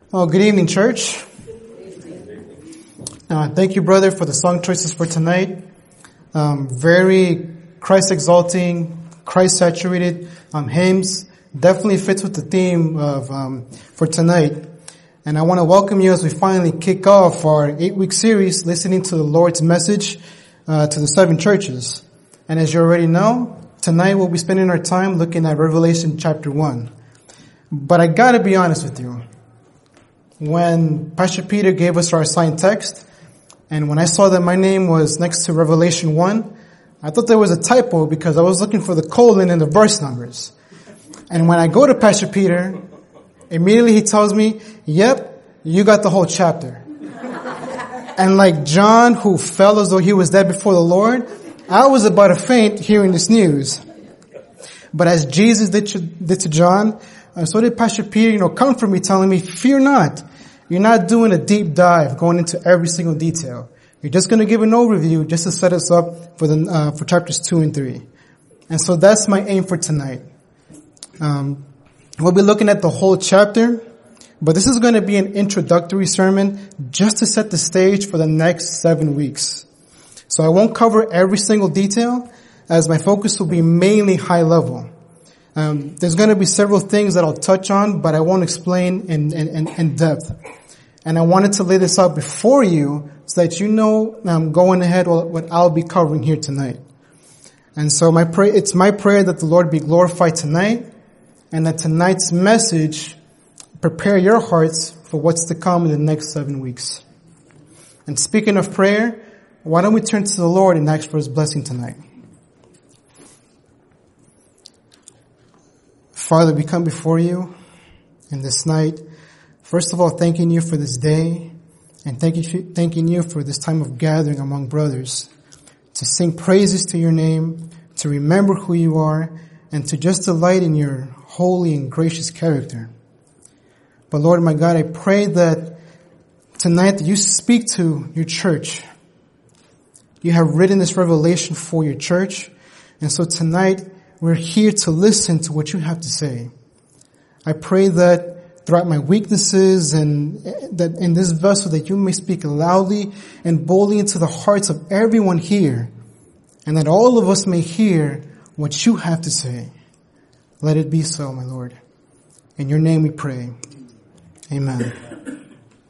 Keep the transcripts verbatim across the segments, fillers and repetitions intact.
Oh, good evening, church. Uh, thank you, brother, for the song choices for tonight. Um, very Christ-exalting, Christ-saturated um, hymns. Definitely fits with the theme of um, for tonight. And I want to welcome you as we finally kick off our eight-week series, listening to the Lord's message uh, to the seven churches. And as you already know, tonight we'll be spending our time looking at Revelation chapter one. But I gotta be honest with you. When Pastor Peter gave us our assigned text, and when I saw that my name was next to Revelation one, I thought there was a typo because I was looking for the colon and the verse numbers. And when I go to Pastor Peter, immediately he tells me, yep, you got the whole chapter. And like John, who fell as though he was dead before the Lord, I was about to faint hearing this news. But as Jesus did to, did to John, uh, so did Pastor Peter, you know, comfort me, telling me, fear not. You're not doing a deep dive, going into every single detail. You're just going to give an overview just to set us up for the uh, for chapters two and three. And so that's my aim for tonight. Um, we'll be looking at the whole chapter, but this is going to be an introductory sermon just to set the stage for the next seven weeks. So I won't cover every single detail, as my focus will be mainly high level. Um, there's going to be several things that I'll touch on, but I won't explain in, in, in depth. And I wanted to lay this out before you so that you know um, going ahead what I'll be covering here tonight. And so my pray, it's my prayer that the Lord be glorified tonight, and that tonight's message prepare your hearts for what's to come in the next seven weeks. And speaking of prayer, why don't we turn to the Lord and ask for His blessing tonight? Father, we come before you in this night. First of all, thanking you for this day, and thank you, thanking you for this time of gathering among brothers to sing praises to your name, to remember who you are, and to just delight in your holy and gracious character. But Lord, my God, I pray that tonight that you speak to your church. You have written this revelation for your church. And so tonight, we're here to listen to what you have to say. I pray that throughout my weaknesses and that in this vessel that you may speak loudly and boldly into the hearts of everyone here, and that all of us may hear what you have to say. Let it be so, my Lord. In your name we pray. Amen.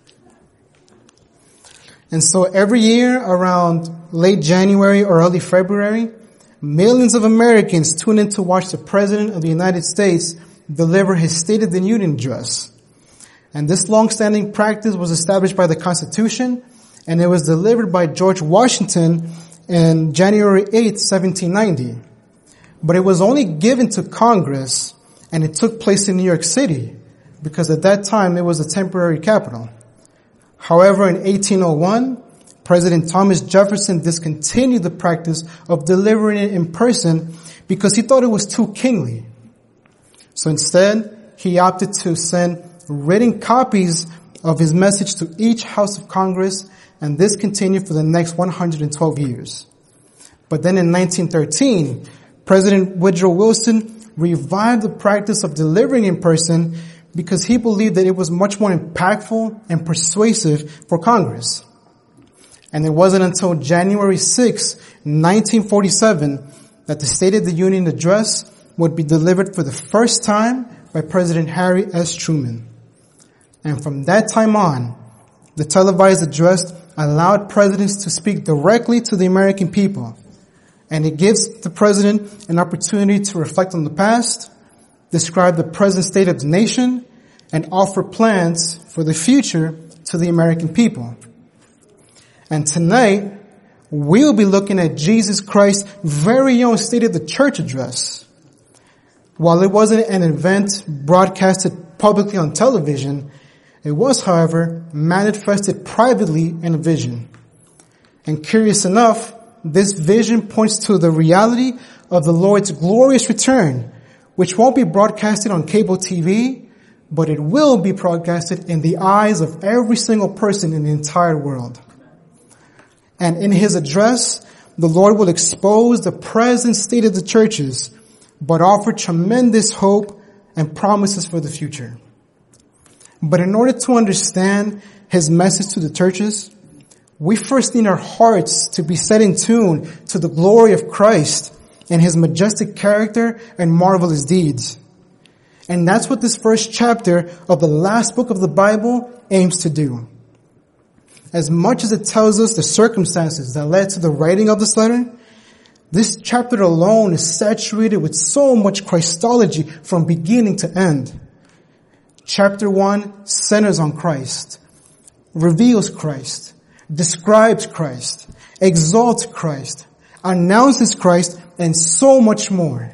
And so every year around late January or early February, millions of Americans tune in to watch the President of the United States deliver his State of the Union address. And this long-standing practice was established by the Constitution, and it was delivered by George Washington on January eighth, seventeen ninety. But it was only given to Congress, and it took place in New York City, because at that time it was a temporary capital. However, in eighteen oh one, President Thomas Jefferson discontinued the practice of delivering it in person because he thought it was too kingly. So instead, he opted to send written copies of his message to each House of Congress, and this continued for the next one hundred twelve years. But then in nineteen thirteen, President Woodrow Wilson revived the practice of delivering in person because he believed that it was much more impactful and persuasive for Congress. And it wasn't until January sixth, nineteen forty-seven, that the State of the Union address would be delivered for the first time by President Harry S. Truman. And from that time on, the televised address allowed presidents to speak directly to the American people. And it gives the president an opportunity to reflect on the past, describe the present state of the nation, and offer plans for the future to the American people. And tonight, we'll be looking at Jesus Christ's very own State of the Church address. While it wasn't an event broadcasted publicly on television, it was, however, manifested privately in a vision. And curious enough, this vision points to the reality of the Lord's glorious return, which won't be broadcasted on cable T V, but it will be broadcasted in the eyes of every single person in the entire world. And in his address, the Lord will expose the present state of the churches, but offer tremendous hope and promises for the future. But in order to understand his message to the churches, we first need our hearts to be set in tune to the glory of Christ and his majestic character and marvelous deeds. And that's what this first chapter of the last book of the Bible aims to do. As much as it tells us the circumstances that led to the writing of this letter, this chapter alone is saturated with so much Christology from beginning to end. Chapter one centers on Christ, reveals Christ, describes Christ, exalts Christ, announces Christ, and so much more.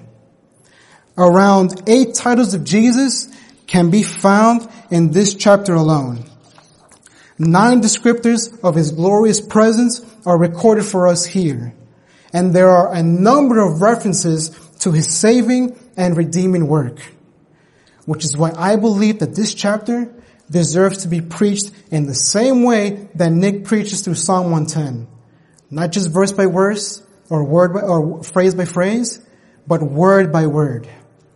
Around eight titles of Jesus can be found in this chapter alone. Nine descriptors of his glorious presence are recorded for us here. And there are a number of references to his saving and redeeming work. Which is why I believe that this chapter deserves to be preached in the same way that Nick preaches through Psalm one ten. Not just verse by verse or word by, or phrase by phrase, but word by word.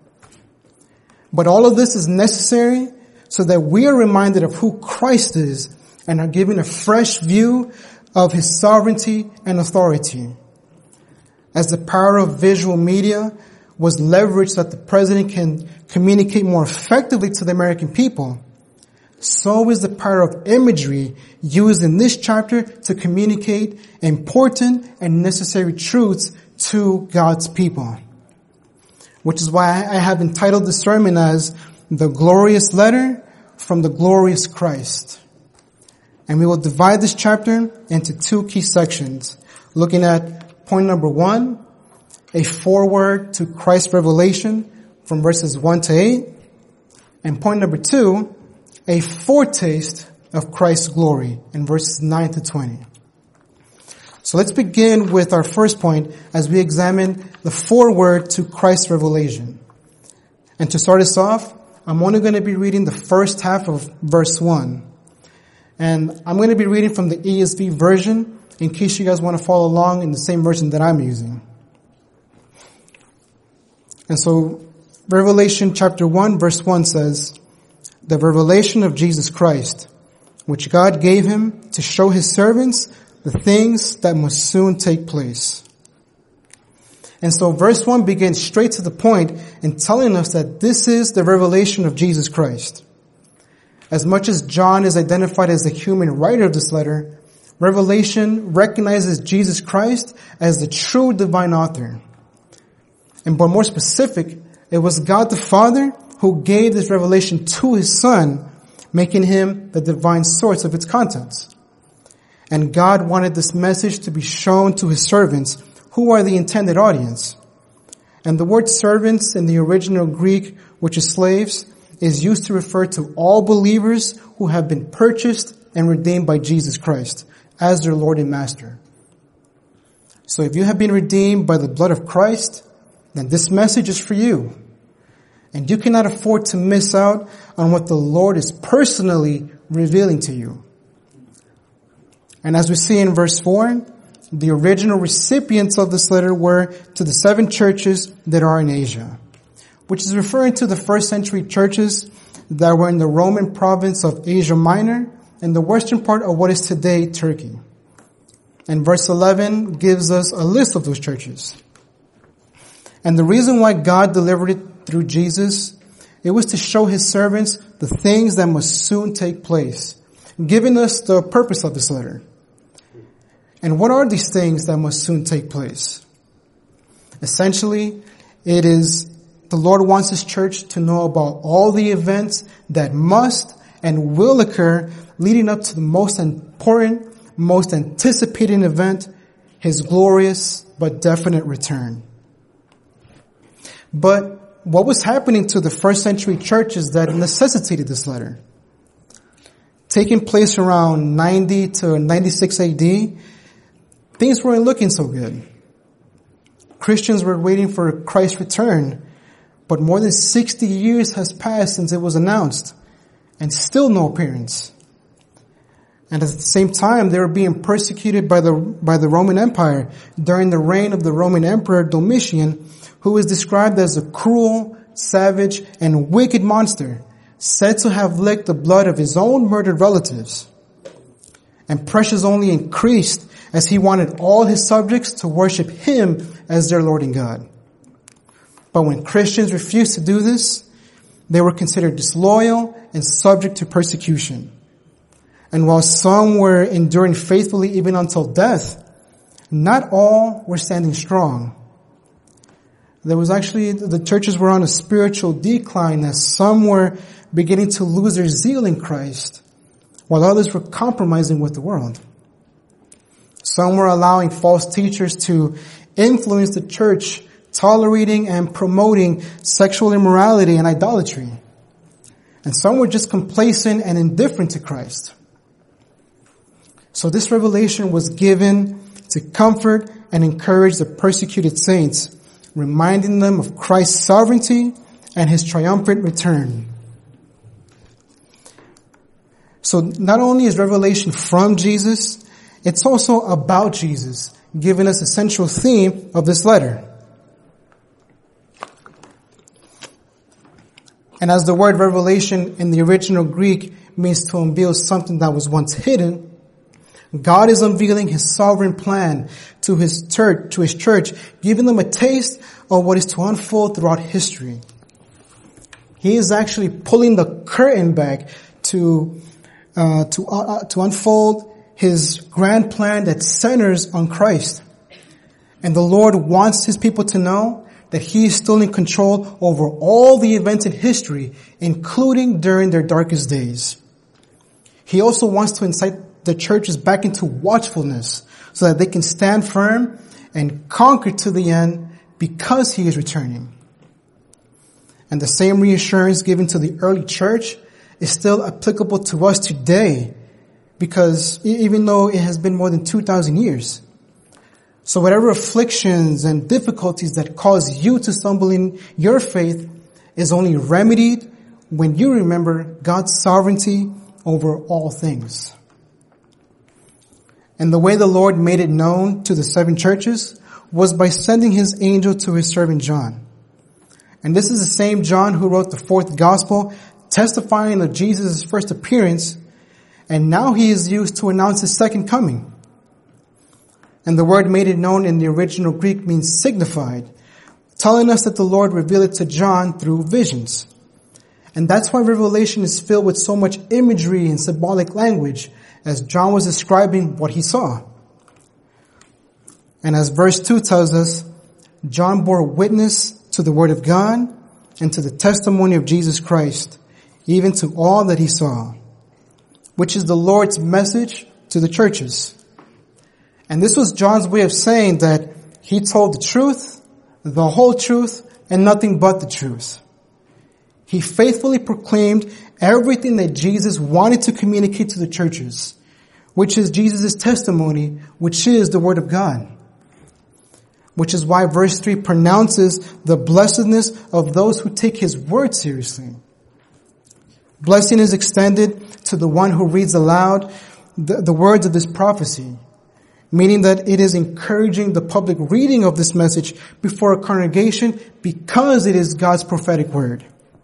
But all of this is necessary so that we are reminded of who Christ is and are given a fresh view of his sovereignty and authority. As the power of visual media was leveraged so that the president can communicate more effectively to the American people, so is the power of imagery used in this chapter to communicate important and necessary truths to God's people. Which is why I have entitled the sermon as The Glorious Letter from the Glorious Christ. And we will divide this chapter into two key sections, looking at point number one, a foreword to Christ's revelation from verses one to eight, and point number two, a foretaste of Christ's glory in verses nine to twenty. So let's begin with our first point as we examine the foreword to Christ's revelation. And to start us off, I'm only going to be reading the first half of verse one. And I'm going to be reading from the E S V version in case you guys want to follow along in the same version that I'm using. And so Revelation chapter one verse one says, "The revelation of Jesus Christ, which God gave him to show his servants the things that must soon take place." And so verse one begins straight to the point in telling us that this is the revelation of Jesus Christ. As much as John is identified as the human writer of this letter, Revelation recognizes Jesus Christ as the true divine author. And but more specific, it was God the Father who gave this revelation to his Son, making him the divine source of its contents. And God wanted this message to be shown to his servants, who are the intended audience. And the word servants in the original Greek, which is slaves, is used to refer to all believers who have been purchased and redeemed by Jesus Christ as their Lord and Master. So if you have been redeemed by the blood of Christ, then this message is for you. And you cannot afford to miss out on what the Lord is personally revealing to you. And as we see in verse four, the original recipients of this letter were to the seven churches that are in Asia, which is referring to the first century churches that were in the Roman province of Asia Minor and the western part of what is today Turkey. And verse eleven gives us a list of those churches. And the reason why God delivered it through Jesus, it was to show his servants the things that must soon take place, giving us the purpose of this letter. And what are these things that must soon take place? Essentially, it is the Lord wants his church to know about all the events that must and will occur leading up to the most important, most anticipated event, his glorious but definite return. But what was happening to the first century churches that necessitated this letter? Taking place around ninety to ninety-six A D, things weren't looking so good. Christians were waiting for Christ's return, but more than sixty years has passed since it was announced, and still no appearance. And at the same time, they were being persecuted by the by the Roman Empire during the reign of the Roman Emperor Domitian, who is described as a cruel, savage, and wicked monster said to have licked the blood of his own murdered relatives. And pressures only increased as he wanted all his subjects to worship him as their Lord and God. But when Christians refused to do this, they were considered disloyal and subject to persecution. And while some were enduring faithfully even until death, not all were standing strong. There was actually, the churches were on a spiritual decline as some were beginning to lose their zeal in Christ, while others were compromising with the world. Some were allowing false teachers to influence the church, tolerating and promoting sexual immorality and idolatry. And some were just complacent and indifferent to Christ. So this revelation was given to comfort and encourage the persecuted saints, reminding them of Christ's sovereignty and his triumphant return. So not only is revelation from Jesus, it's also about Jesus, giving us the central theme of this letter. And as the word revelation in the original Greek means to unveil something that was once hidden, God is unveiling his sovereign plan to his church, to his church, giving them a taste of what is to unfold throughout history. He is actually pulling the curtain back to uh, to uh, to unfold his grand plan that centers on Christ. And the Lord wants his people to know that he is still in control over all the events in history, including during their darkest days. He also wants to incite the churches back into watchfulness so that they can stand firm and conquer to the end because he is returning. And the same reassurance given to the early church is still applicable to us today, because even though it has been more than two thousand years. So whatever afflictions and difficulties that cause you to stumble in your faith is only remedied when you remember God's sovereignty over all things. And the way the Lord made it known to the seven churches was by sending his angel to his servant John. And this is the same John who wrote the fourth gospel, testifying of Jesus' first appearance, and now he is used to announce his second coming. And the word made it known in the original Greek means signified, telling us that the Lord revealed it to John through visions. And that's why Revelation is filled with so much imagery and symbolic language, as John was describing what he saw. And as verse two tells us, John bore witness to the word of God and to the testimony of Jesus Christ, even to all that he saw, which is the Lord's message to the churches. And this was John's way of saying that he told the truth, the whole truth, and nothing but the truth. He faithfully proclaimed everything that Jesus wanted to communicate to the churches, which is Jesus' testimony, which is the word of God. Which is why verse three pronounces the blessedness of those who take his word seriously. Blessing is extended to the one who reads aloud the, the words of this prophecy, meaning that it is encouraging the public reading of this message before a congregation because it is God's prophetic word.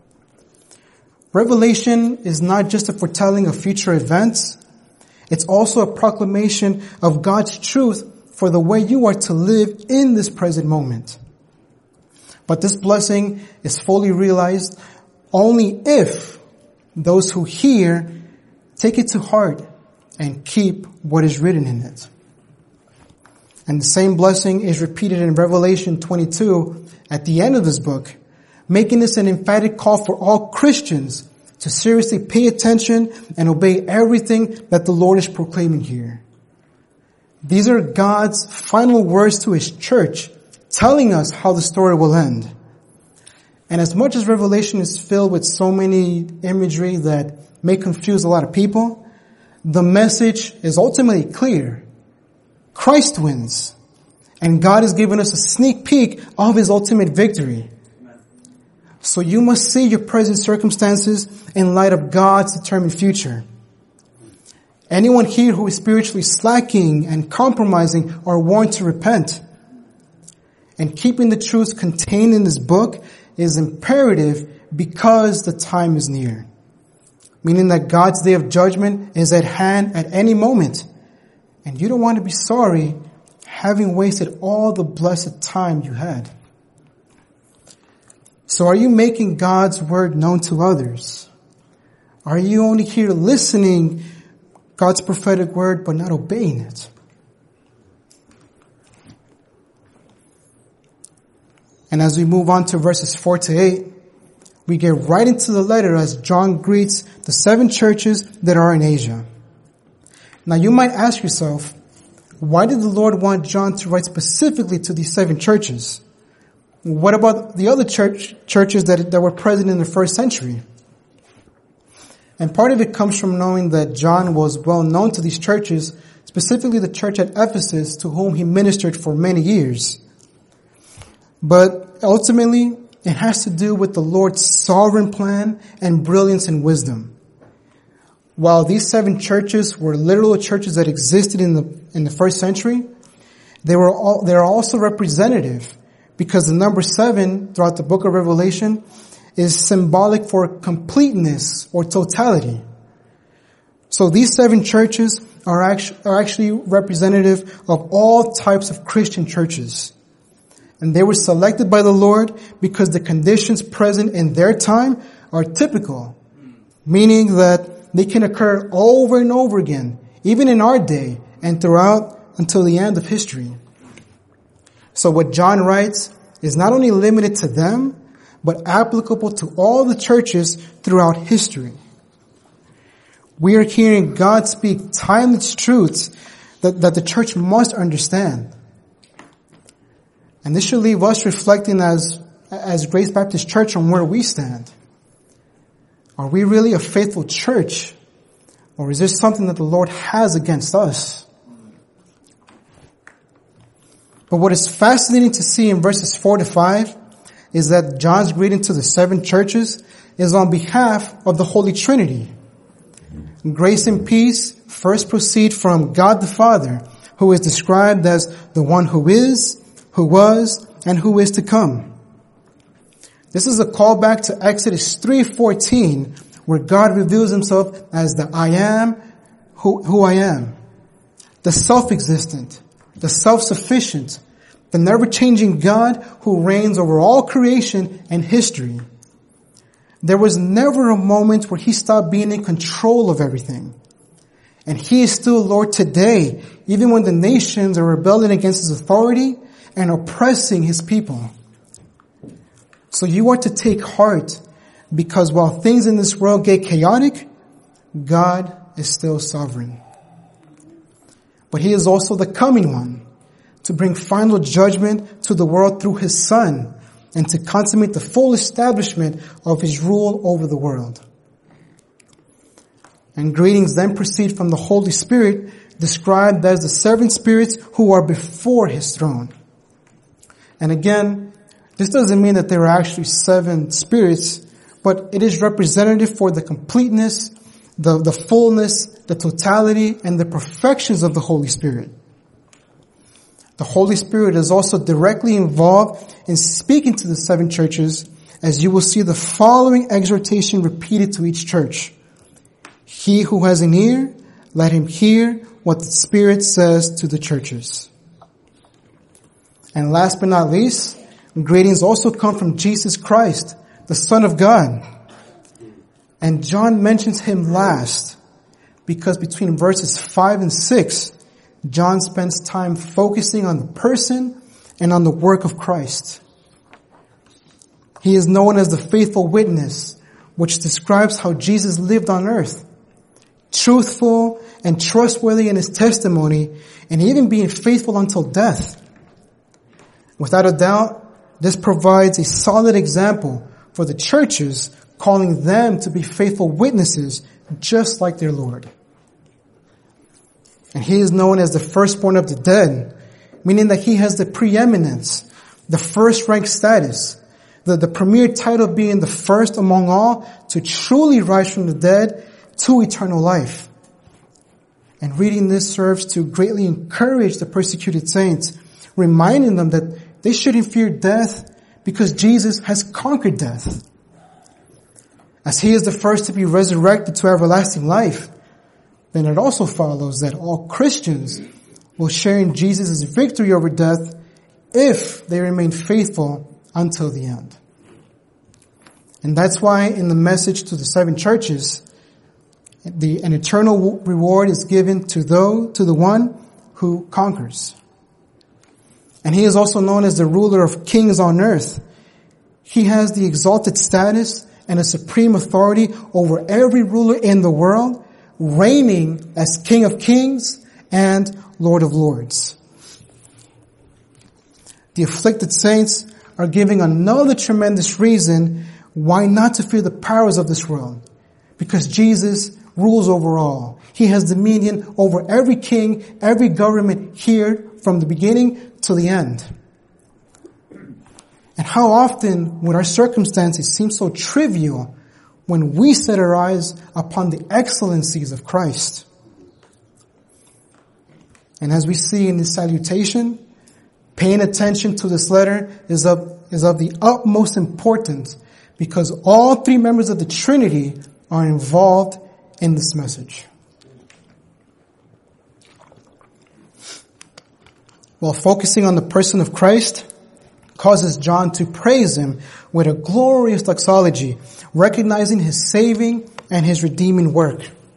Revelation is not just a foretelling of future events. It's also a proclamation of God's truth for the way you are to live in this present moment. But this blessing is fully realized only if those who hear take it to heart and keep what is written in it. And the same blessing is repeated in Revelation twenty-two at the end of this book, making this an emphatic call for all Christians to seriously pay attention and obey everything that the Lord is proclaiming here. These are God's final words to his church, telling us how the story will end. And as much as Revelation is filled with so many imagery that may confuse a lot of people, the message is ultimately clear. Christ wins, and God has given us a sneak peek of his ultimate victory. So you must see your present circumstances in light of God's determined future. Anyone here who is spiritually slacking and compromising are warned to repent. And keeping the truths contained in this book is imperative because the time is near. meaning that God's day of judgment is at hand at any moment. And you don't want to be sorry having wasted all the blessed time you had. So are you making God's word known to others? Are you only here listening God's prophetic word but not obeying it? And as we move on to verses four to eight, we get right into the letter as John greets the seven churches that are in Asia. Now you might ask yourself, why did the Lord want John to write specifically to these seven churches? What about the other church churches that, that were present in the first century? And part of it comes from knowing that John was well known to these churches, specifically the church at Ephesus, to whom he ministered for many years. But ultimately, it has to do with the Lord's sovereign plan and brilliance and wisdom. While these seven churches were literal churches that existed in the in the first century, they were all, they are also representative, because the number seven throughout the book of Revelation is symbolic for completeness or totality. So these seven churches are actually, are actually representative of all types of Christian churches. And they were selected by the Lord because the conditions present in their time are typical, meaning that they can occur over and over again, even in our day and throughout until the end of history. So what John writes is not only limited to them, but applicable to all the churches throughout history. We are hearing God speak timeless truths that, that the church must understand. And this should leave us reflecting as, as Grace Baptist Church on where we stand. Are we really a faithful church? Or is this something that the Lord has against us? But what is fascinating to see in verses four to five is that John's greeting to the seven churches is on behalf of the Holy Trinity. Grace and peace first proceed from God the Father, who is described as the one who is, who was, and who is to come. This is a callback to Exodus three fourteen, where God reveals himself as the I am who, who I am, the self-existent, the self-sufficient, the never-changing God who reigns over all creation and history. There was never a moment where he stopped being in control of everything. And he is still Lord today, even when the nations are rebelling against his authority and oppressing his people. So you are to take heart, because while things in this world get chaotic, God is still sovereign. But he is also the coming one, to bring final judgment to the world through his Son, and to consummate the full establishment of his rule over the world. And greetings then proceed from the Holy Spirit, described as the seven spirits who are before his throne. And again, this doesn't mean that there are actually seven spirits, but it is representative for the completeness, the, the fullness, the totality, and the perfections of the Holy Spirit. The Holy Spirit is also directly involved in speaking to the seven churches, as you will see the following exhortation repeated to each church. He who has an ear, let him hear what the Spirit says to the churches. And last but not least, greetings also come from Jesus Christ, the Son of God. And John mentions him last, because between verses five and six, John spends time focusing on the person and on the work of Christ. He is known as the faithful witness, which describes how Jesus lived on earth, truthful and trustworthy in his testimony, and even being faithful until death. Without a doubt, this provides a solid example for the churches, calling them to be faithful witnesses just like their Lord. And he is known as the firstborn of the dead, meaning that he has the preeminence, the first rank status, the, the premier title being the first among all to truly rise from the dead to eternal life. And reading this serves to greatly encourage the persecuted saints, reminding them that they shouldn't fear death because Jesus has conquered death. As he is the first to be resurrected to everlasting life, then it also follows that all Christians will share in Jesus' victory over death if they remain faithful until the end. And that's why in the message to the seven churches, the, an eternal reward is given to those, to the one who conquers. And he is also known as the ruler of kings on earth. He has the exalted status and a supreme authority over every ruler in the world, reigning as King of Kings and Lord of Lords. The afflicted saints are giving another tremendous reason why not to fear the powers of this world. Because Jesus rules over all. He has dominion over every king, every government here from the beginning to the end. And how often would our circumstances seem so trivial when we set our eyes upon the excellencies of Christ? And as we see in this salutation, paying attention to this letter is of, is of the utmost importance because all three members of the Trinity are involved in this message. While focusing on the person of Christ causes John to praise him with a glorious doxology, recognizing his saving and his redeeming work.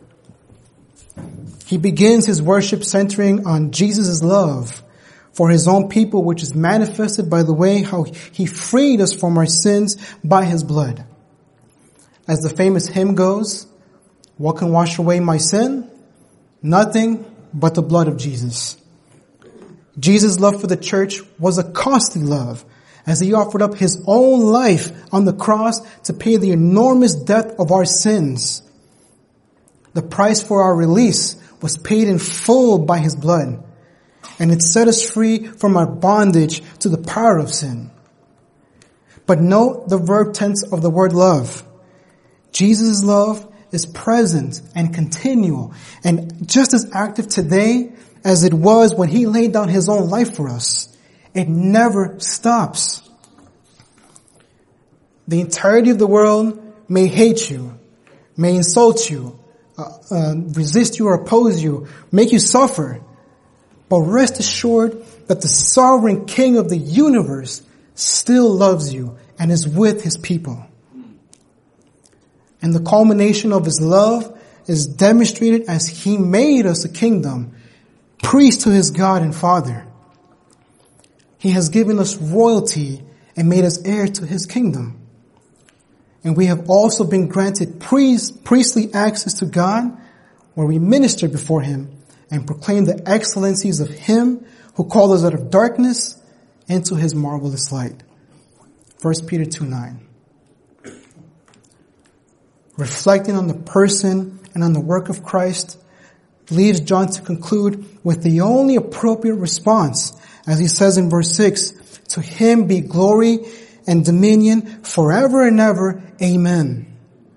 He begins his worship centering on Jesus' love for his own people, which is manifested by the way how he freed us from our sins by his blood. As the famous hymn goes, what can wash away my sin? Nothing but the blood of Jesus. Jesus' love for the church was a costly love, as he offered up his own life on the cross to pay the enormous debt of our sins. The price for our release was paid in full by his blood, and it set us free from our bondage to the power of sin. But note the verb tense of the word love. Jesus' love is present and continual, and just as active today as it was when he laid down his own life for us. It never stops. The entirety of the world may hate you, may insult you, uh, uh, resist you or oppose you, make you suffer. But rest assured that the sovereign King of the universe still loves you and is with his people. And the culmination of his love is demonstrated as he made us a kingdom, priest to his God and Father. He has given us royalty and made us heir to his kingdom. And we have also been granted priest, priestly access to God, where we minister before him and proclaim the excellencies of him who called us out of darkness into his marvelous light. First Peter two nine. Reflecting on the person and on the work of Christ leaves John to conclude with the only appropriate response, as he says in verse six, to him be glory and dominion forever and ever. Amen.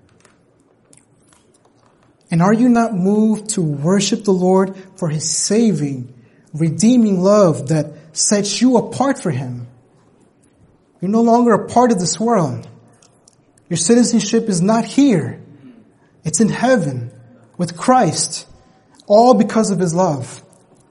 And are you not moved to worship the Lord for his saving, redeeming love that sets you apart for him? You're no longer a part of this world. Your citizenship is not here. It's in heaven with Christ, all because of his love.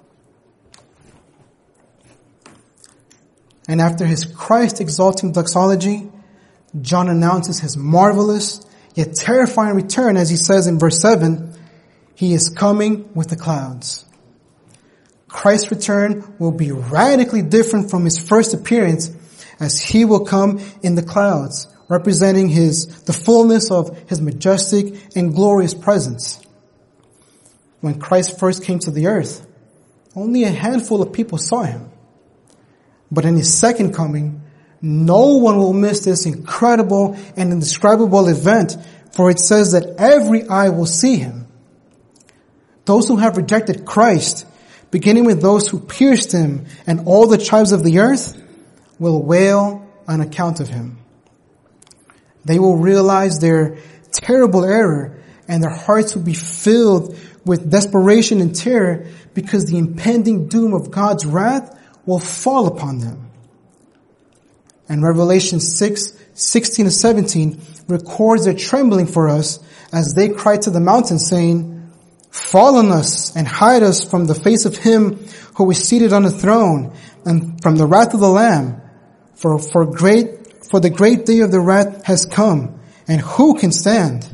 And after his Christ-exalting doxology, John announces his marvelous yet terrifying return, as he says in verse seven, he is coming with the clouds. Christ's return will be radically different from his first appearance, as he will come in the clouds, representing his, the fullness of his majestic and glorious presence. When Christ first came to the earth, only a handful of people saw him. But in his second coming, no one will miss this incredible and indescribable event, for it says that every eye will see him. Those who have rejected Christ, beginning with those who pierced him and all the tribes of the earth, will wail on account of him. They will realize their terrible error, and their hearts will be filled with desperation and terror, because the impending doom of God's wrath will fall upon them. And Revelation six sixteen to seventeen records their trembling for us as they cried to the mountain saying, fall on us and hide us from the face of him who is seated on the throne and from the wrath of the Lamb. For, for great, for the great day of the wrath has come, and who can stand?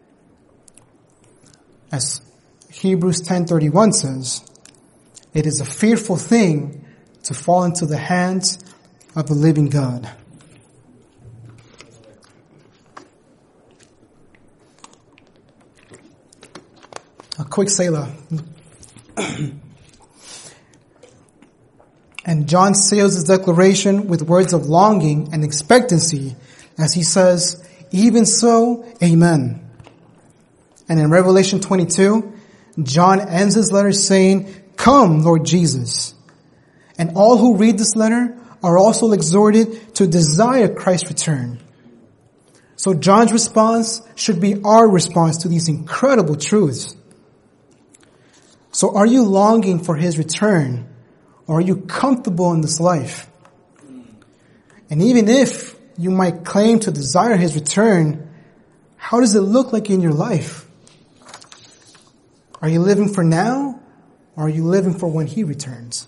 As Hebrews ten thirty-one says, it is a fearful thing to fall into the hands of the living God. A quick Selah. And John seals his declaration with words of longing and expectancy as he says, even so, amen. And in Revelation twenty-two, John ends his letter saying, come, Lord Jesus. And all who read this letter are also exhorted to desire Christ's return. So John's response should be our response to these incredible truths. So are you longing for his return, or are you comfortable in this life? And even if you might claim to desire his return, how does it look like in your life? Are you living for now, or are you living for when he returns?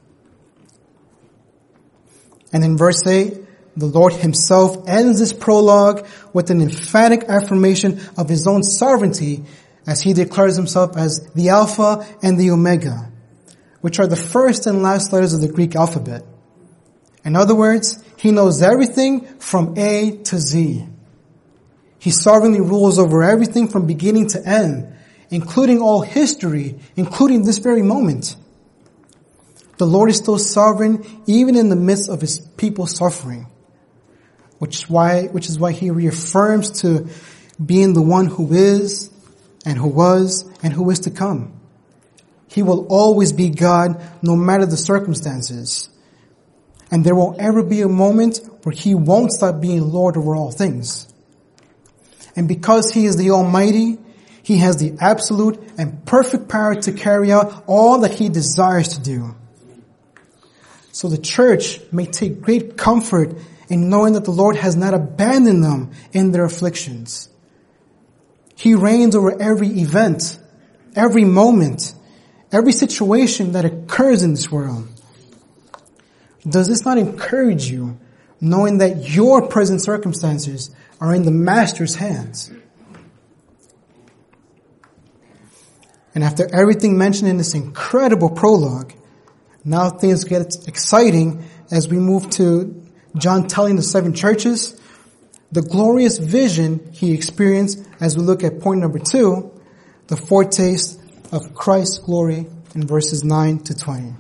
And in verse eight, the Lord himself ends this prologue with an emphatic affirmation of his own sovereignty as he declares himself as the Alpha and the Omega, which are the first and last letters of the Greek alphabet. In other words, he knows everything from A to Z. He sovereignly rules over everything from beginning to end, including all history, including this very moment. The Lord is still sovereign even in the midst of his people suffering, which is why, which is why he reaffirms to being the one who is and who was and who is to come. He will always be God no matter the circumstances. And there won't ever be a moment where he won't stop being Lord over all things. And because he is the Almighty, he has the absolute and perfect power to carry out all that he desires to do. So the church may take great comfort in knowing that the Lord has not abandoned them in their afflictions. He reigns over every event, every moment, every situation that occurs in this world. Does this not encourage you, knowing that your present circumstances are in the Master's hands? And after everything mentioned in this incredible prologue, now things get exciting as we move to John telling the seven churches the glorious vision he experienced as we look at point number two, the foretaste of Christ's glory in verses nine to twenty.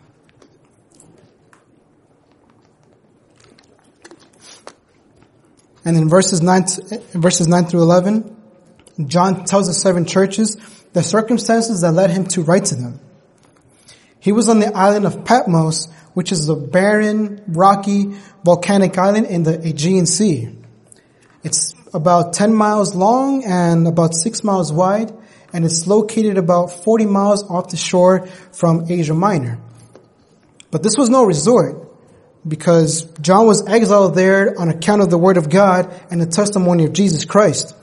And in verses nine, to, verses nine through eleven, John tells the seven churches the circumstances that led him to write to them. He was on the island of Patmos, which is a barren, rocky, volcanic island in the Aegean Sea. It's about ten miles long and about six miles wide, and it's located about forty miles off the shore from Asia Minor. But this was no resort, because John was exiled there on account of the word of God and the testimony of Jesus Christ.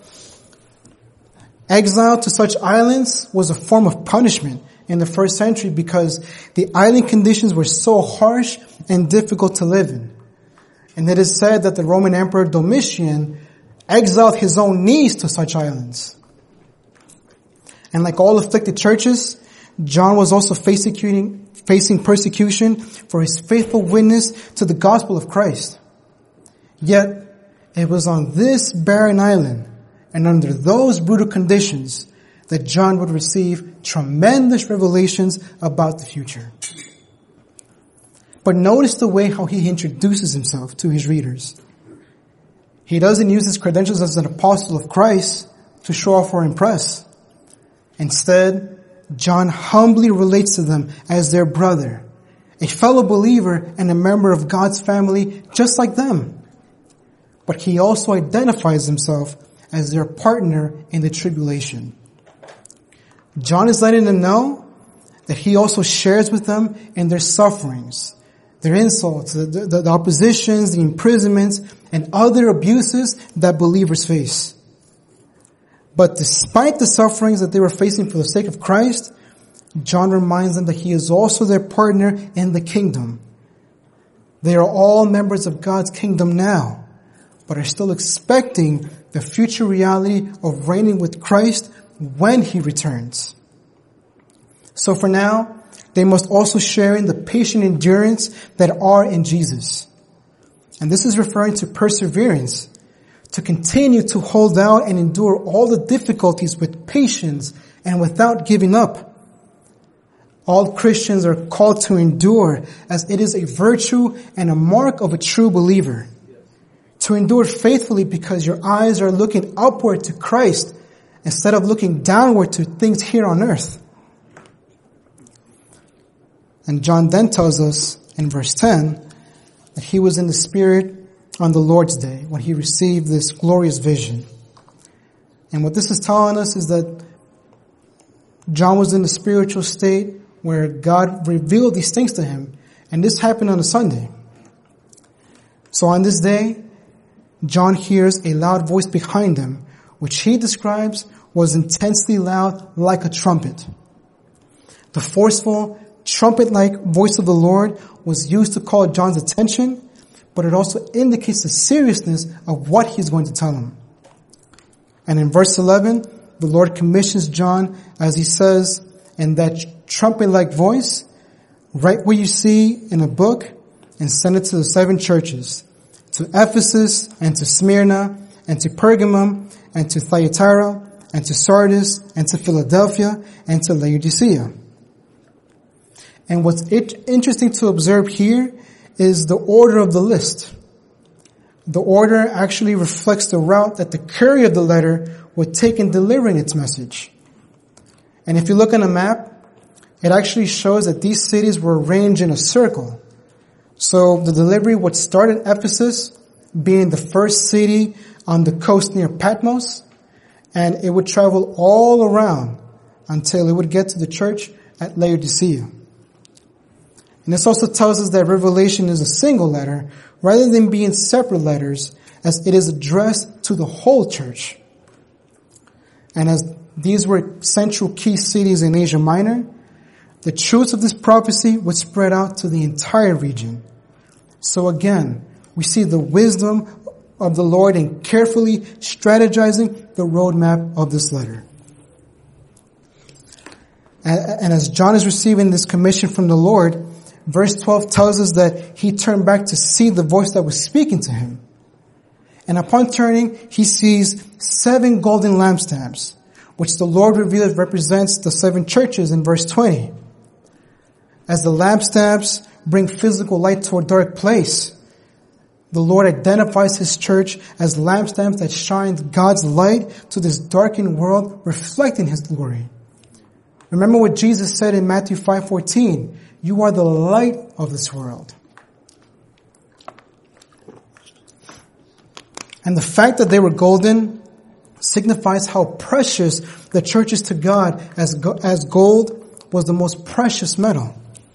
Exile to such islands was a form of punishment in the first century because the island conditions were so harsh and difficult to live in. And it is said that the Roman Emperor Domitian exiled his own niece to such islands. And like all afflicted churches, John was also facing facing persecution for his faithful witness to the gospel of Christ. Yet, it was on this barren island and under those brutal conditions that John would receive tremendous revelations about the future. But notice the way how he introduces himself to his readers. He doesn't use his credentials as an apostle of Christ to show off or impress. Instead, John humbly relates to them as their brother, a fellow believer and a member of God's family just like them. But he also identifies himself as their partner in the tribulation. John is letting them know that he also shares with them in their sufferings, their insults, the, the, the oppositions, the imprisonments, and other abuses that believers face. But despite the sufferings that they were facing for the sake of Christ, John reminds them that he is also their partner in the kingdom. They are all members of God's kingdom now, but are still expecting the future reality of reigning with Christ when he returns. So for now, they must also share in the patient endurance that are in Jesus. And this is referring to perseverance, to continue to hold out and endure all the difficulties with patience and without giving up. All Christians are called to endure, as it is a virtue and a mark of a true believer. To endure faithfully because your eyes are looking upward to Christ instead of looking downward to things here on earth. And John then tells us in verse ten that he was in the Spirit on the Lord's day when he received this glorious vision. And what this is telling us is that John was in the spiritual state where God revealed these things to him. And this happened on a Sunday. So on this day, John hears a loud voice behind him, which he describes was intensely loud like a trumpet. The forceful, trumpet-like voice of the Lord was used to call John's attention, but it also indicates the seriousness of what he's going to tell him. And in verse eleven, the Lord commissions John as he says in that trumpet-like voice, write what you see in a book and send it to the seven churches, to Ephesus and to Smyrna and to Pergamum and to Thyatira and to Sardis and to Philadelphia and to Laodicea. And what's interesting to observe here is the order of the list. The order actually reflects the route that the courier of the letter would take in delivering its message. And if you look on a map, it actually shows that these cities were arranged in a circle. So the delivery would start at Ephesus, being the first city on the coast near Patmos, and it would travel all around until it would get to the church at Laodicea. And this also tells us that Revelation is a single letter rather than being separate letters, as it is addressed to the whole church. And as these were central key cities in Asia Minor, the truths of this prophecy would spread out to the entire region. So again, we see the wisdom of the Lord in carefully strategizing the roadmap of this letter. And as John is receiving this commission from the Lord, verse twelve tells us that he turned back to see the voice that was speaking to him. And upon turning, he sees seven golden lampstands, which the Lord revealed represents the seven churches in verse twenty. As the lampstands bring physical light to a dark place, the Lord identifies his church as lampstands that shine God's light to this darkened world, reflecting his glory. Remember what Jesus said in Matthew five fourteen, you are the light of this world. And the fact that they were golden signifies how precious the church is to God, as, go- as gold was the most precious metal.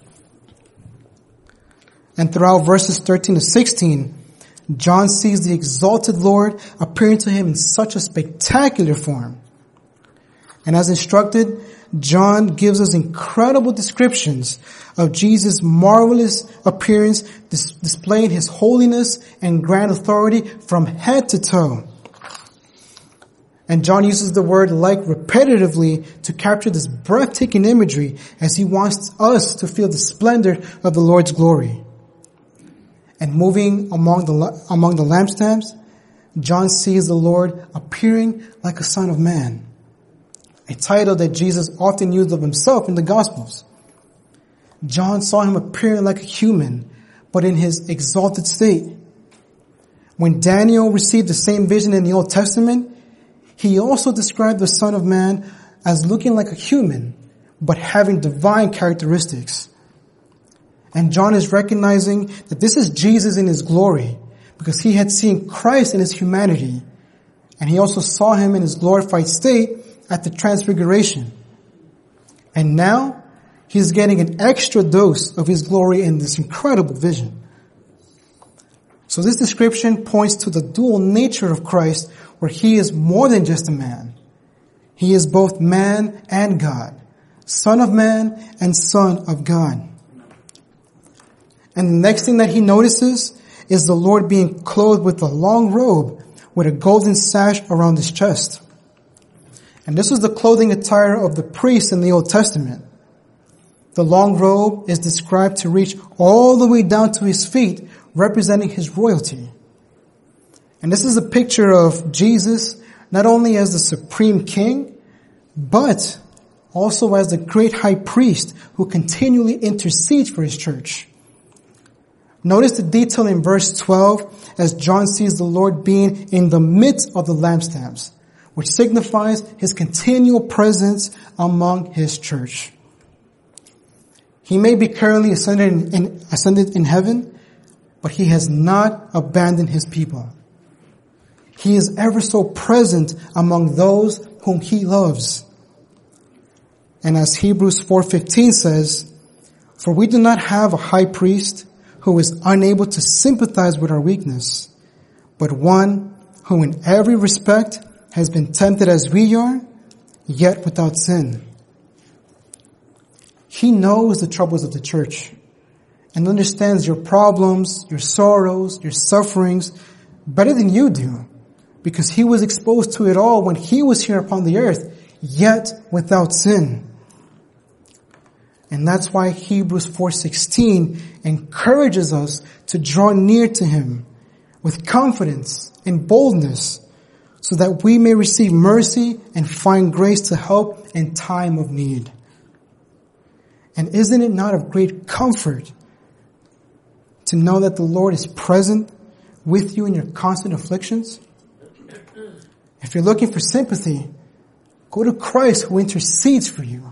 And throughout verses thirteen to sixteen, John sees the exalted Lord appearing to him in such a spectacular form. And as instructed, John gives us incredible descriptions of Jesus' marvelous appearance, dis- displaying his holiness and grand authority from head to toe. And John uses the word like repetitively to capture this breathtaking imagery as he wants us to feel the splendor of the Lord's glory. And moving among the, among the lampstands, John sees the Lord appearing like a son of man, a title that Jesus often used of himself in the Gospels. John saw him appearing like a human, but in his exalted state. When Daniel received the same vision in the Old Testament, he also described the Son of Man as looking like a human, but having divine characteristics. And John is recognizing that this is Jesus in his glory, because he had seen Christ in his humanity, and he also saw him in his glorified state at the transfiguration. And now He's getting an extra dose of his glory in this incredible vision. So this description points to the dual nature of Christ, where he is more than just a man. He is both man and God, Son of man and Son of God. And the next thing that he notices is the Lord being clothed with a long robe with a golden sash around his chest. And this was the clothing attire of the priests in the Old Testament. The long robe is described to reach all the way down to his feet, representing his royalty. And this is a picture of Jesus not only as the supreme king, but also as the great high priest who continually intercedes for his church. Notice the detail in verse twelve as John sees the Lord being in the midst of the lampstands, which signifies his continual presence among his church. He may be currently ascended in, in, ascended in heaven, but he has not abandoned his people. He is ever so present among those whom he loves. And as Hebrews four fifteen says, "For we do not have a high priest who is unable to sympathize with our weakness, but one who in every respect has been tempted as we are, yet without sin." He knows the troubles of the church and understands your problems, your sorrows, your sufferings better than you do, because he was exposed to it all when he was here upon the earth, yet without sin. And that's why Hebrews four sixteen encourages us to draw near to him with confidence and boldness, so that we may receive mercy and find grace to help in time of need. And isn't it not of great comfort to know that the Lord is present with you in your constant afflictions? If you're looking for sympathy, go to Christ who intercedes for you.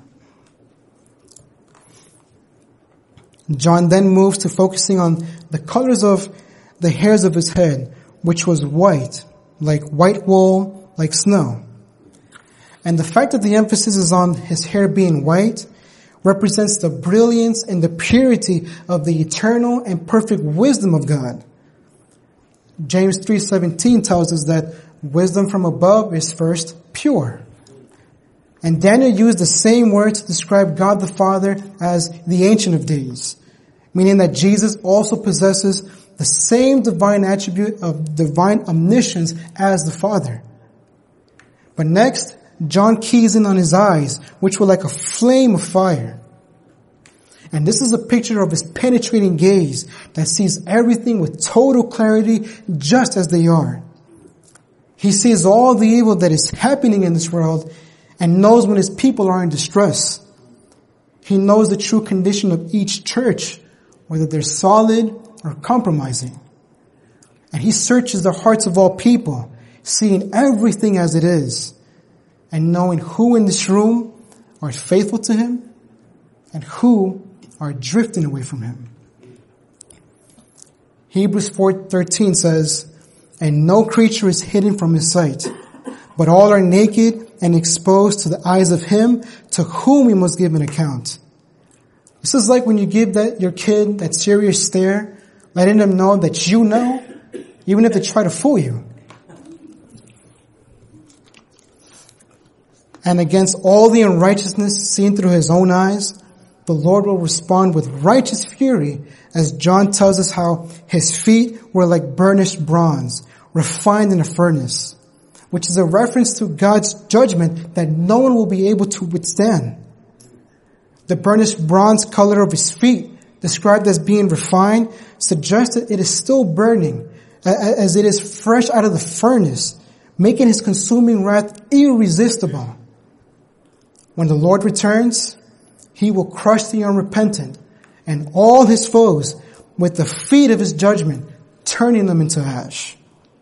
John then moves to focusing on the colors of the hairs of his head, which was white, like white wool, like snow. And the fact that the emphasis is on his hair being white represents the brilliance and the purity of the eternal and perfect wisdom of God. James three seventeen tells us that wisdom from above is first pure. And Daniel used the same word to describe God the Father as the Ancient of Days, meaning that Jesus also possesses the same divine attribute of divine omniscience as the Father. But next, John keys in on his eyes, which were like a flame of fire. And this is a picture of his penetrating gaze that sees everything with total clarity just as they are. He sees all the evil that is happening in this world and knows when his people are in distress. He knows the true condition of each church, whether they're solid or compromising. And he searches the hearts of all people, seeing everything as it is, and knowing who in this room are faithful to him and who are drifting away from him. Hebrews four thirteen says, "And no creature is hidden from his sight, but all are naked and exposed to the eyes of him to whom we must give an account." This is like when you give that your kid that serious stare, letting them know that you know, even if they try to fool you. And against all the unrighteousness seen through his own eyes, the Lord will respond with righteous fury, as John tells us how his feet were like burnished bronze, refined in a furnace, which is a reference to God's judgment that no one will be able to withstand. The burnished bronze color of his feet, described as being refined, suggests that it is still burning, as it is fresh out of the furnace, making his consuming wrath irresistible. When the Lord returns, he will crush the unrepentant and all his foes with the feet of his judgment, turning them into ash.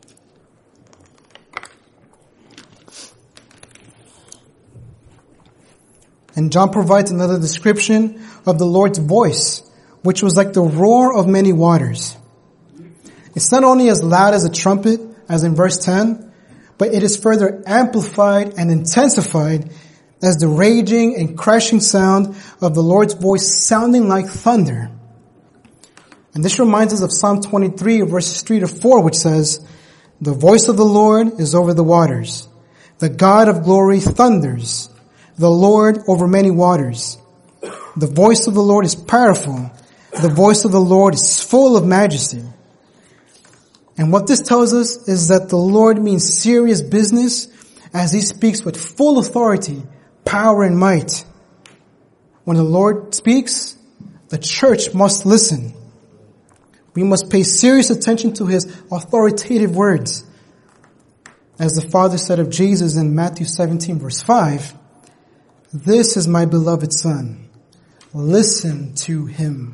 And John provides another description of the Lord's voice, which was like the roar of many waters. It's not only as loud as a trumpet, as in verse ten, but it is further amplified and intensified as the raging and crashing sound of the Lord's voice sounding like thunder. And this reminds us of Psalm twenty-three, verses three to four, which says, "The voice of the Lord is over the waters. The God of glory thunders. The Lord over many waters. The voice of the Lord is powerful. The voice of the Lord is full of majesty." And what this tells us is that the Lord means serious business as he speaks with full authority, power, and might. When the Lord speaks, the church must listen. We must pay serious attention to his authoritative words. As the Father said of Jesus in Matthew seventeen, verse five, "This is my beloved Son. Listen to him."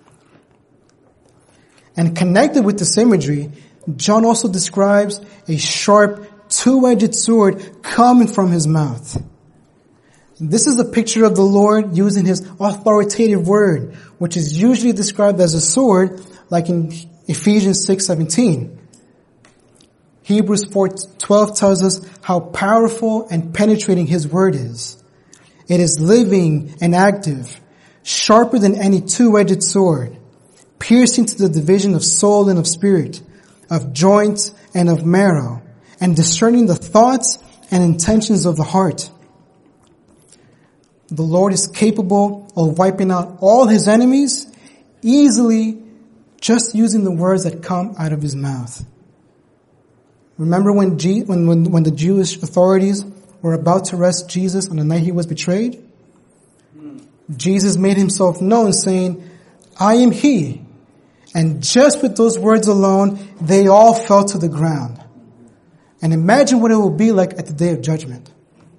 And connected with this imagery, John also describes a sharp, two-edged sword coming from his mouth. This is a picture of the Lord using his authoritative word, which is usually described as a sword, like in Ephesians six seventeen. Hebrews four twelve tells us how powerful and penetrating his word is. It is living and active, sharper than any two-edged sword, piercing to the division of soul and of spirit, of joints and of marrow, and discerning the thoughts and intentions of the heart. The Lord is capable of wiping out all his enemies easily just using the words that come out of his mouth. Remember when, G- when, when, when the Jewish authorities were about to arrest Jesus on the night he was betrayed? Jesus made himself known, saying, "I am he." And just with those words alone, they all fell to the ground. And imagine what it will be like at the day of judgment.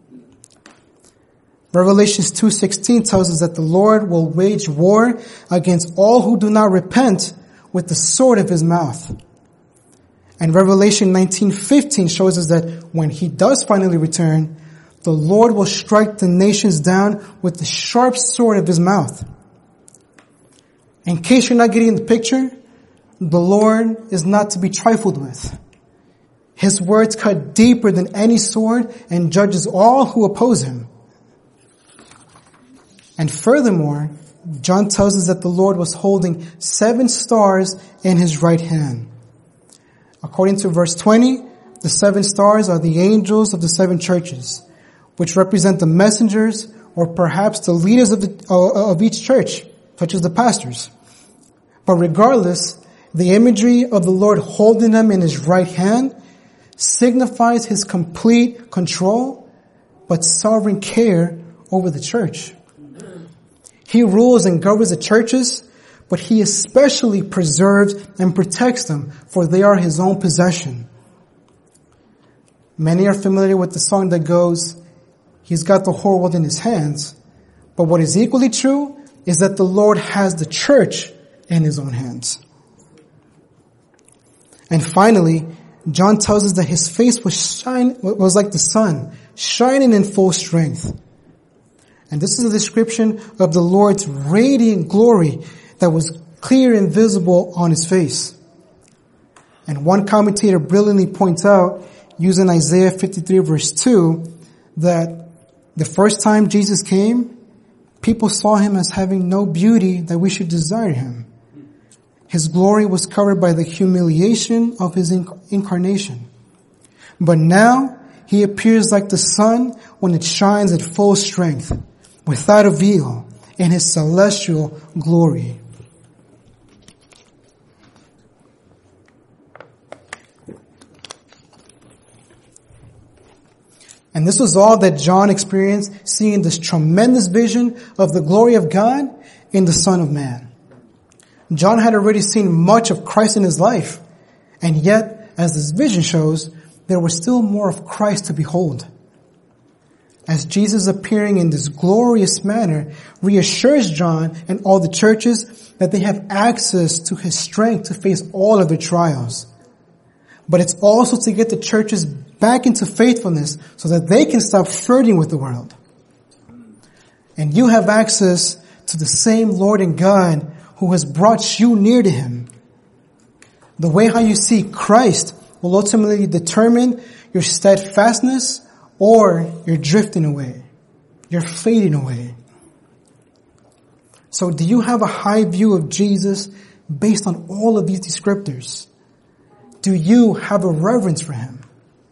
Revelations two sixteen tells us that the Lord will wage war against all who do not repent with the sword of his mouth. And Revelation nineteen fifteen shows us that when he does finally return, the Lord will strike the nations down with the sharp sword of his mouth. In case you're not getting the picture, the Lord is not to be trifled with. His words cut deeper than any sword and judges all who oppose him. And furthermore, John tells us that the Lord was holding seven stars in his right hand. According to verse twenty, the seven stars are the angels of the seven churches, which represent the messengers or perhaps the leaders of, the, uh, of each church, such as the pastors. But regardless, the imagery of the Lord holding them in his right hand signifies his complete control, but sovereign care over the church. He rules and governs the churches, but he especially preserves and protects them, for they are his own possession. Many are familiar with the song that goes, "He's got the whole world in his hands." But what is equally true is that the Lord has the church in his own hands. And finally, John tells us that his face was shine, was like the sun, shining in full strength. And this is a description of the Lord's radiant glory that was clear and visible on his face. And one commentator brilliantly points out, using Isaiah fifty-three verse two, that the first time Jesus came, people saw him as having no beauty that we should desire him. His glory was covered by the humiliation of his inc- incarnation. But now he appears like the sun when it shines at full strength, without a veil, in his celestial glory. And this was all that John experienced, seeing this tremendous vision of the glory of God in the Son of Man. John had already seen much of Christ in his life, and yet, as this vision shows, there was still more of Christ to behold. As Jesus appearing in this glorious manner reassures John and all the churches that they have access to his strength to face all of their trials. But it's also to get the churches back into faithfulness so that they can stop flirting with the world. And you have access to the same Lord and God who has brought you near to him. The way how you see Christ will ultimately determine your steadfastness or your drifting away. you're fading away. So do you have a high view of Jesus based on all of these descriptors? Do you have a reverence for him?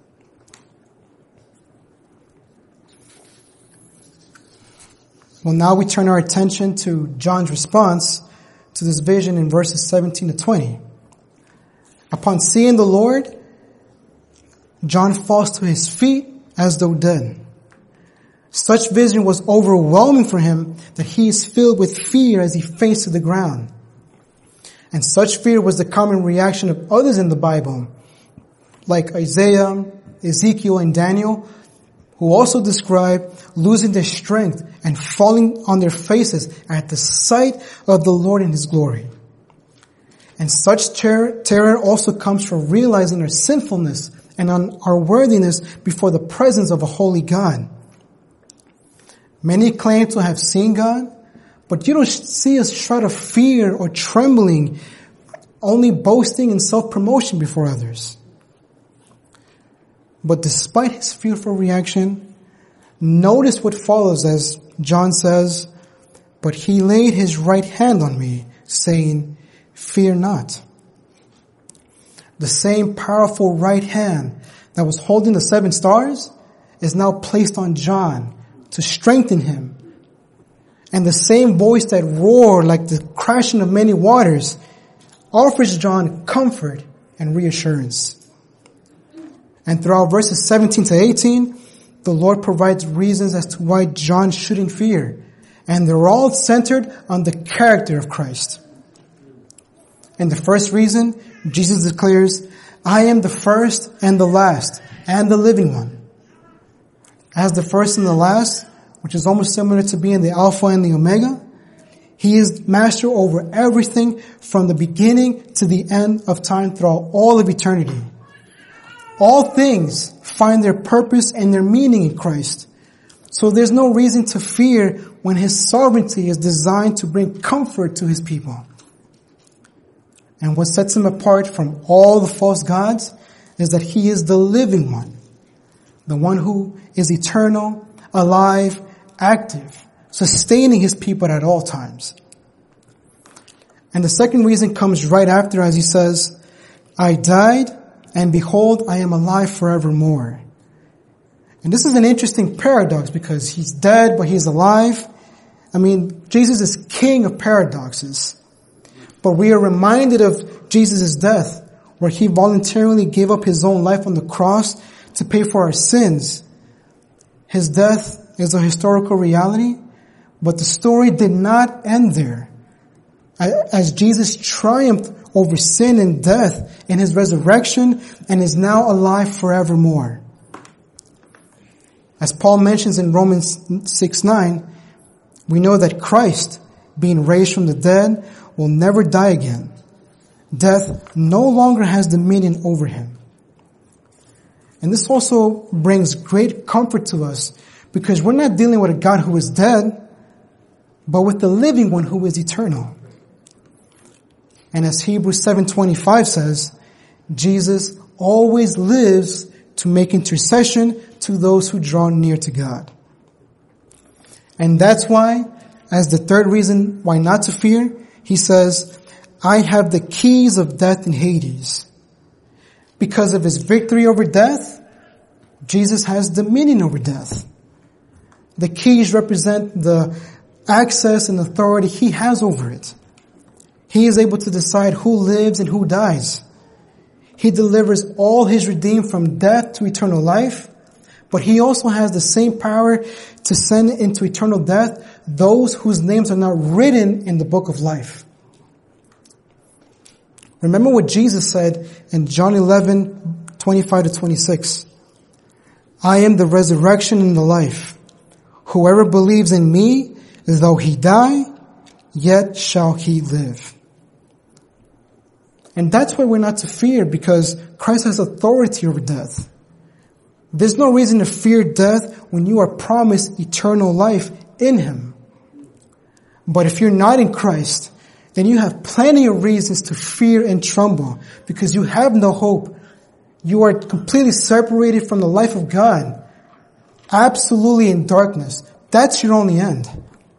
Well, now we turn our attention to John's response to this vision in verses seventeen to twenty. Upon seeing the Lord, John falls to his feet as though dead. Such vision was overwhelming for him that he is filled with fear as he faints to the ground. And such fear was the common reaction of others in the Bible, like Isaiah, Ezekiel, and Daniel, who also describe losing their strength and falling on their faces at the sight of the Lord in his glory. And such terror, terror also comes from realizing our sinfulness and unworthiness before the presence of a holy God. Many claim to have seen God, but you don't see a shred of fear or trembling, only boasting and self-promotion before others. But despite his fearful reaction, notice what follows as John says, "But he laid his right hand on me, saying, 'Fear not.'" The same powerful right hand that was holding the seven stars is now placed on John to strengthen him. And the same voice that roared like the crashing of many waters offers John comfort and reassurance. And throughout verses seventeen to eighteen, the Lord provides reasons as to why John shouldn't fear. And they're all centered on the character of Christ. And the first reason, Jesus declares, "I am the first and the last and the living one." As the first and the last, which is almost similar to being the Alpha and the Omega, he is master over everything from the beginning to the end of time throughout all of eternity. All things find their purpose and their meaning in Christ. So there's no reason to fear when his sovereignty is designed to bring comfort to his people. And what sets him apart from all the false gods is that he is the living one, the one who is eternal, alive, active, sustaining his people at all times. And the second reason comes right after as he says, "I died, and behold, I am alive forevermore." And this is an interesting paradox because he's dead, but he's alive. I mean, Jesus is king of paradoxes. But we are reminded of Jesus' death, where he voluntarily gave up his own life on the cross to pay for our sins. His death is a historical reality, but the story did not end there. As Jesus triumphed over sin and death in his resurrection and is now alive forevermore. As Paul mentions in Romans six nine, we know that Christ, being raised from the dead, will never die again. Death no longer has dominion over him. And this also brings great comfort to us because we're not dealing with a God who is dead, but with the living one who is eternal. And as Hebrews seven twenty-five says, Jesus always lives to make intercession to those who draw near to God. And that's why, as the third reason why not to fear, he says, "I have the keys of death and Hades." Because of his victory over death, Jesus has dominion over death. The keys represent the access and authority he has over it. He is able to decide who lives and who dies. He delivers all his redeemed from death to eternal life, but he also has the same power to send into eternal death those whose names are not written in the book of life. Remember what Jesus said in John eleven twenty-five to twenty-six. "I am the resurrection and the life. Whoever believes in me, though he die, yet shall he live." And that's why we're not to fear, because Christ has authority over death. There's no reason to fear death when you are promised eternal life in him. But if you're not in Christ, then you have plenty of reasons to fear and tremble because you have no hope. You are completely separated from the life of God, absolutely in darkness, That's your only end.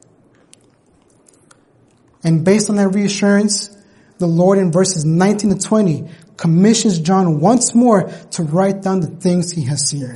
And based on that reassurance, the Lord in verses nineteen to twenty commissions John once more to write down the things he has seen.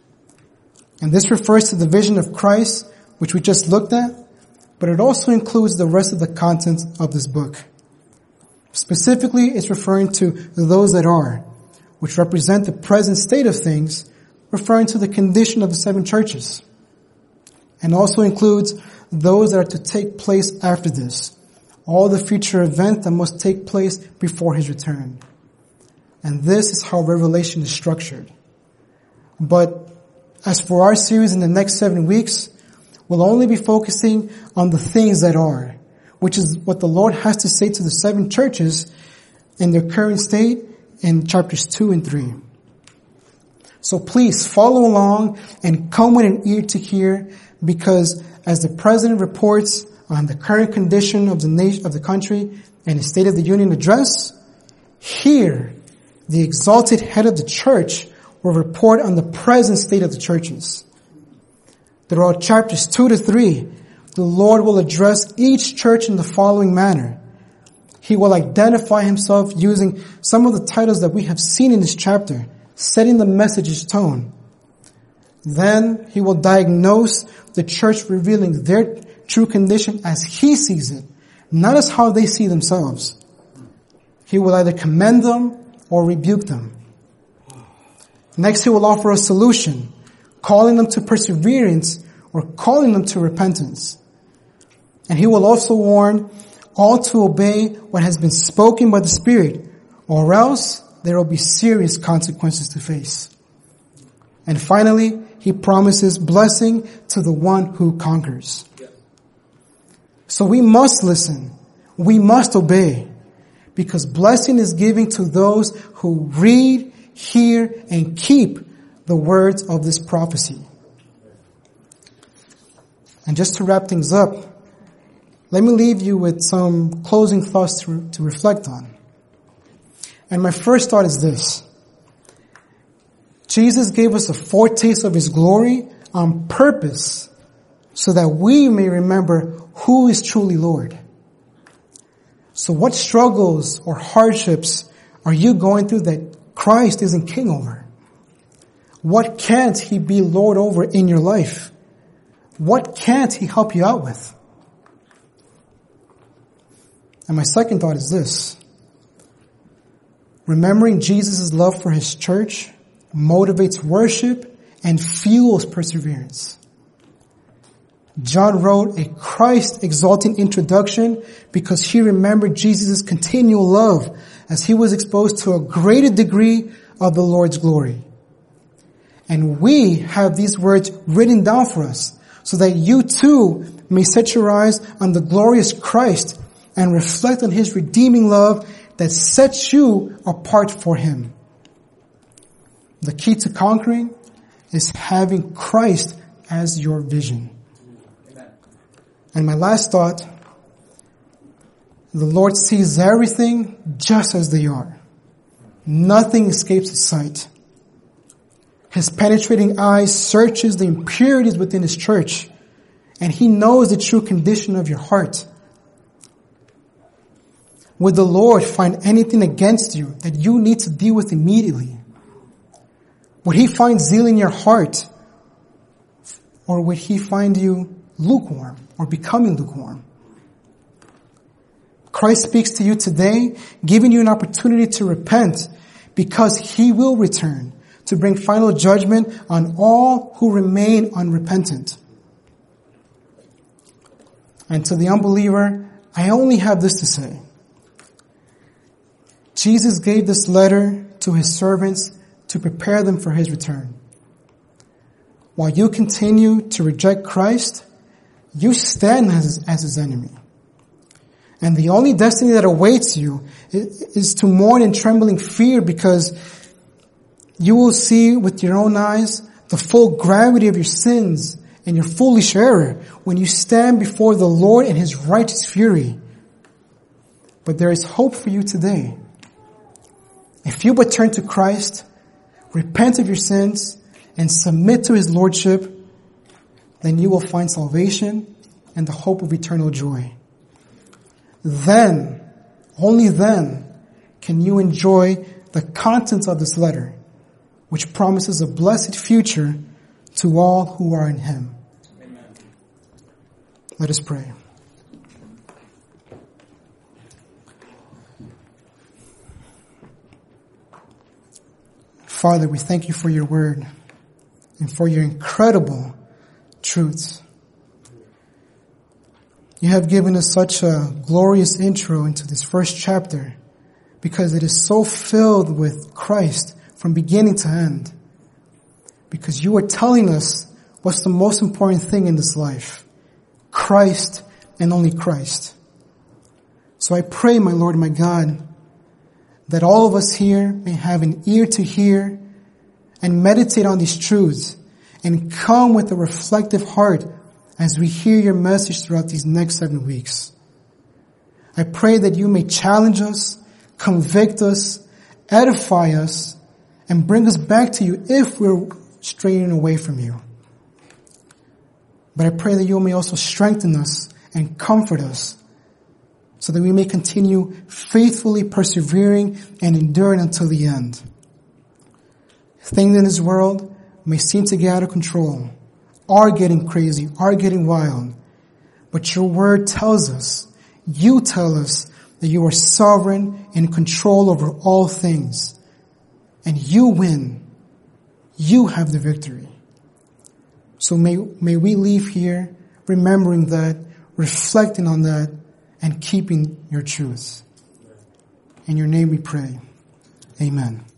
And this refers to the vision of Christ, which we just looked at, but it also includes the rest of the content of this book. Specifically, it's referring to those that are, which represent the present state of things, referring to the condition of the seven churches. And also includes those that are to take place after this, all the future events that must take place before his return. And this is how Revelation is structured. But as for our series in the next seven weeks, we'll only be focusing on the things that are, which is what the Lord has to say to the seven churches in their current state in chapters two and three. So please follow along and come with an ear to hear, because as the President reports on the current condition of the nation, of the country and his State of the Union address, here the exalted head of the church will report on the present state of the churches. Throughout chapters two to three, the Lord will address each church in the following manner. He will identify himself using some of the titles that we have seen in this chapter, setting the message's tone. Then he will diagnose the church, revealing their true condition as he sees it, not as how they see themselves. He will either commend them or rebuke them. Next, he will offer a solution, calling them to perseverance or calling them to repentance. And he will also warn all to obey what has been spoken by the Spirit, or else there will be serious consequences to face. And finally, he promises blessing to the one who conquers. So we must listen. We must obey, because blessing is given to those who read, hear, and keep the words of this prophecy. And just to wrap things up, let me leave you with some closing thoughts to, to reflect on. And my first thought is this. Jesus gave us a foretaste of his glory on purpose so that we may remember who is truly Lord. So what struggles or hardships are you going through that Christ isn't king over? What can't he be Lord over in your life? What can't he help you out with? And my second thought is this. Remembering Jesus' love for his church motivates worship and fuels perseverance. John wrote a Christ-exalting introduction because he remembered Jesus' continual love as he was exposed to a greater degree of the Lord's glory. And we have these words written down for us so that you too may set your eyes on the glorious Christ and reflect on his redeeming love that sets you apart for him. The key to conquering is having Christ as your vision. Amen. And my last thought, the Lord sees everything just as they are. Nothing escapes his sight. His penetrating eye searches the impurities within his church, and he knows the true condition of your heart. Would the Lord find anything against you that you need to deal with immediately? Would he find zeal in your heart? Or would he find you lukewarm or becoming lukewarm? Christ speaks to you today, giving you an opportunity to repent, because he will return to bring final judgment on all who remain unrepentant. And to the unbeliever, I only have this to say. Jesus gave this letter to his servants to prepare them for his return. While you continue to reject Christ, you stand as his, as his enemy. And the only destiny that awaits you is to mourn in trembling fear, because you will see with your own eyes the full gravity of your sins and your foolish error when you stand before the Lord in his righteous fury. But there is hope for you today. If you but turn to Christ, repent of your sins, and submit to his lordship, then you will find salvation and the hope of eternal joy. Then, only then, can you enjoy the contents of this letter, which promises a blessed future to all who are in Him. Amen. Let us pray. Father, we thank you for your word and for your incredible truths. You have given us such a glorious intro into this first chapter because it is so filled with Christ from beginning to end. Because you are telling us what's the most important thing in this life. Christ and only Christ. So I pray, my Lord, my God, that all of us here may have an ear to hear and meditate on these truths and come with a reflective heart as we hear your message throughout these next seven weeks. I pray that you may challenge us, convict us, edify us, and bring us back to you if we're straying away from you. But I pray that you may also strengthen us and comfort us so that we may continue faithfully persevering and enduring until the end. Things in this world may seem to get out of control, are getting crazy, are getting wild. But your word tells us, you tell us that you are sovereign and in control over all things. And you win. You have the victory. So may, may we leave here remembering that, reflecting on that, and keeping your truth. In your name we pray. Amen.